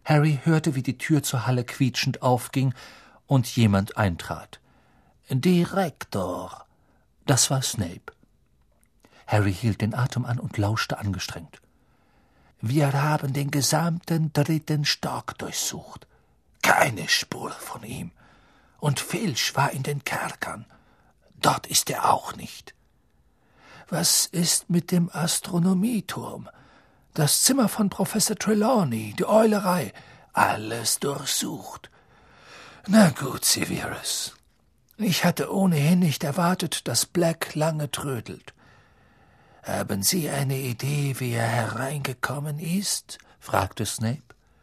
Harry hörte, wie die Tür zur Halle quietschend aufging und jemand eintrat. »Direktor«, das war Snape. Harry hielt den Atem an und lauschte angestrengt. »Wir haben den gesamten 3. Stock durchsucht. Keine Spur von ihm. Und Filch war in den Kerkern. Dort ist er auch nicht. Was ist mit dem Astronomieturm? Das Zimmer von Professor Trelawney, die Eulerei, alles durchsucht. Na gut, Severus. Ich hatte ohnehin nicht erwartet, dass Black lange trödelt. Haben Sie eine Idee, wie er hereingekommen ist?« fragte Snape.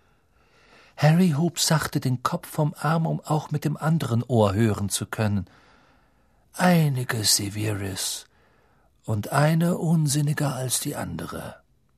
Harry hob sachte den Kopf vom Arm, um auch mit dem anderen Ohr hören zu können. »Einige, Severus, und eine unsinniger als die andere.«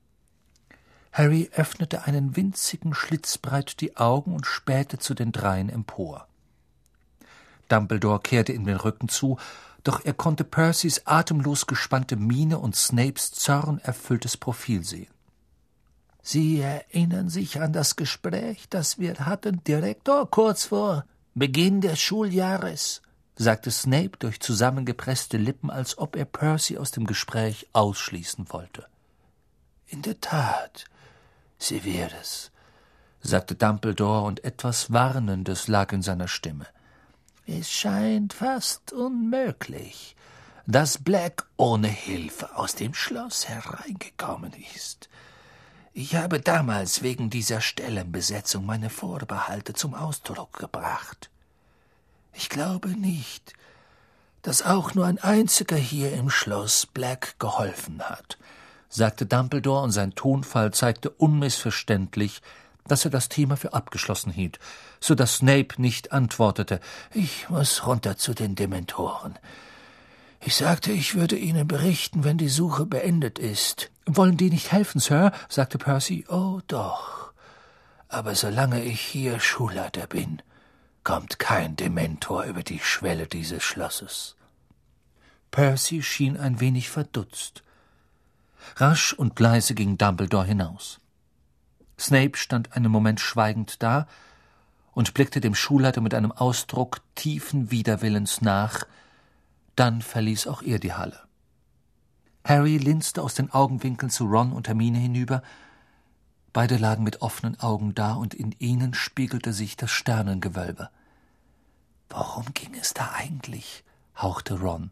Harry öffnete einen winzigen Schlitz breit die Augen und spähte zu den dreien empor. Dumbledore kehrte ihm den Rücken zu, doch er konnte Percys atemlos gespannte Miene und Snapes zornerfülltes Profil sehen. »Sie erinnern sich an das Gespräch, das wir hatten, Direktor, kurz vor Beginn des Schuljahres«, sagte Snape durch zusammengepresste Lippen, als ob er Percy aus dem Gespräch ausschließen wollte. »In der Tat, Severus«, sagte Dumbledore, und etwas Warnendes lag in seiner Stimme. »Es scheint fast unmöglich, dass Black ohne Hilfe aus dem Schloss hereingekommen ist. Ich habe damals wegen dieser Stellenbesetzung meine Vorbehalte zum Ausdruck gebracht. Ich glaube nicht, dass auch nur ein einziger hier im Schloss Black geholfen hat«, sagte Dumbledore, und sein Tonfall zeigte unmissverständlich, dass er das Thema für abgeschlossen hielt, so dass Snape nicht antwortete. »Ich muss runter zu den Dementoren. Ich sagte, ich würde Ihnen berichten, wenn die Suche beendet ist.« »Wollen die nicht helfen, Sir?« sagte Percy. »Oh doch, aber solange ich hier Schulleiter bin, kommt kein Dementor über die Schwelle dieses Schlosses.« Percy schien ein wenig verdutzt. Rasch und leise ging Dumbledore hinaus. Snape stand einen Moment schweigend da und blickte dem Schulleiter mit einem Ausdruck tiefen Widerwillens nach. Dann verließ auch er die Halle. Harry linste aus den Augenwinkeln zu Ron und Hermine hinüber. Beide lagen mit offenen Augen da, und in ihnen spiegelte sich das Sternengewölbe. »Worum ging es da eigentlich?« hauchte Ron.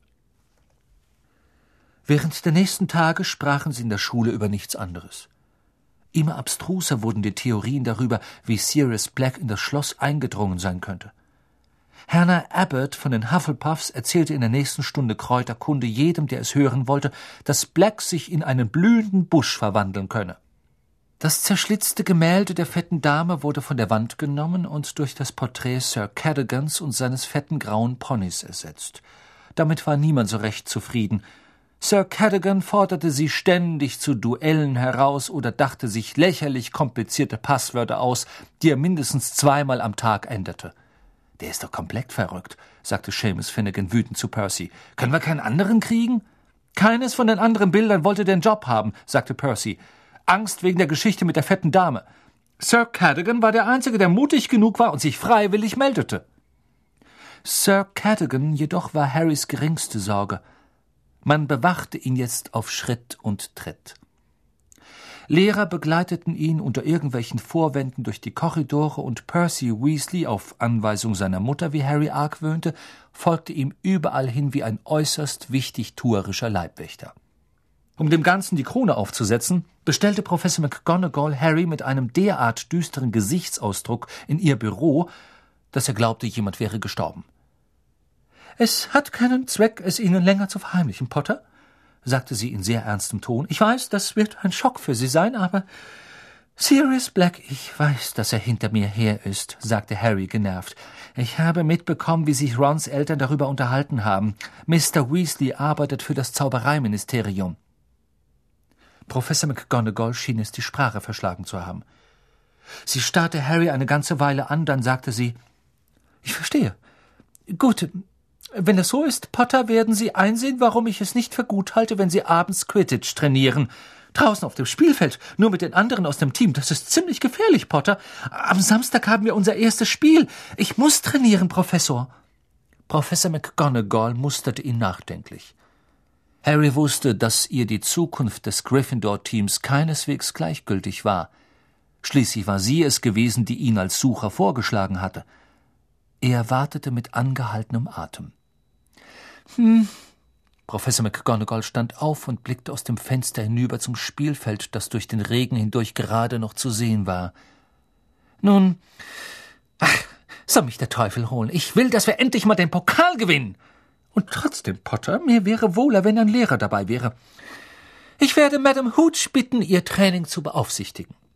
Während der nächsten Tage sprachen sie in der Schule über nichts anderes. Immer abstruser wurden die Theorien darüber, wie Sirius Black in das Schloss eingedrungen sein könnte. Hannah Abbott von den Hufflepuffs erzählte in der nächsten Stunde Kräuterkunde jedem, der es hören wollte, dass Black sich in einen blühenden Busch verwandeln könne. Das zerschlitzte Gemälde der fetten Dame wurde von der Wand genommen und durch das Porträt Sir Cadogans und seines fetten grauen Ponys ersetzt. Damit war niemand so recht zufrieden. Sir Cadogan forderte sie ständig zu Duellen heraus oder dachte sich lächerlich komplizierte Passwörter aus, die er mindestens 2-mal am Tag änderte. »Der ist doch komplett verrückt«, sagte Seamus Finnegan wütend zu Percy. »Können wir keinen anderen kriegen?« »Keines von den anderen Bildern wollte den Job haben«, sagte Percy. »Angst wegen der Geschichte mit der fetten Dame. Sir Cadogan war der Einzige, der mutig genug war und sich freiwillig meldete.« Sir Cadogan jedoch war Harrys geringste Sorge. Man bewachte ihn jetzt auf Schritt und Tritt. Lehrer begleiteten ihn unter irgendwelchen Vorwänden durch die Korridore, und Percy Weasley, auf Anweisung seiner Mutter, wie Harry argwöhnte, folgte ihm überall hin wie ein äußerst wichtigtuerischer Leibwächter. Um dem Ganzen die Krone aufzusetzen, bestellte Professor McGonagall Harry mit einem derart düsteren Gesichtsausdruck in ihr Büro, dass er glaubte, jemand wäre gestorben. »Es hat keinen Zweck, es Ihnen länger zu verheimlichen, Potter«, sagte sie in sehr ernstem Ton. »Ich weiß, das wird ein Schock für Sie sein, aber Sirius Black, ich weiß, dass er hinter mir her ist«, sagte Harry genervt. »Ich habe mitbekommen, wie sich Rons Eltern darüber unterhalten haben. Mr. Weasley arbeitet für das Zaubereiministerium.« Professor McGonagall schien es die Sprache verschlagen zu haben. Sie starrte Harry eine ganze Weile an, dann sagte sie, »Ich verstehe. Gut, wenn es so ist, Potter, werden Sie einsehen, warum ich es nicht für gut halte, wenn Sie abends Quidditch trainieren. Draußen auf dem Spielfeld, nur mit den anderen aus dem Team. Das ist ziemlich gefährlich, Potter. Am Samstag haben wir unser erstes Spiel. Ich muss trainieren, Professor. Professor McGonagall musterte ihn nachdenklich. Harry wusste, dass ihr die Zukunft des Gryffindor-Teams keineswegs gleichgültig war. Schließlich war sie es gewesen, die ihn als Sucher vorgeschlagen hatte. Er wartete mit angehaltenem Atem. Professor McGonagall stand auf und blickte aus dem Fenster hinüber zum Spielfeld, das durch den Regen hindurch gerade noch zu sehen war. Nun, soll mich der Teufel holen. Ich will, dass wir endlich mal den Pokal gewinnen. Und trotzdem, Potter, mir wäre wohler, wenn ein Lehrer dabei wäre. Ich werde Madame Hooch bitten, ihr Training zu beaufsichtigen.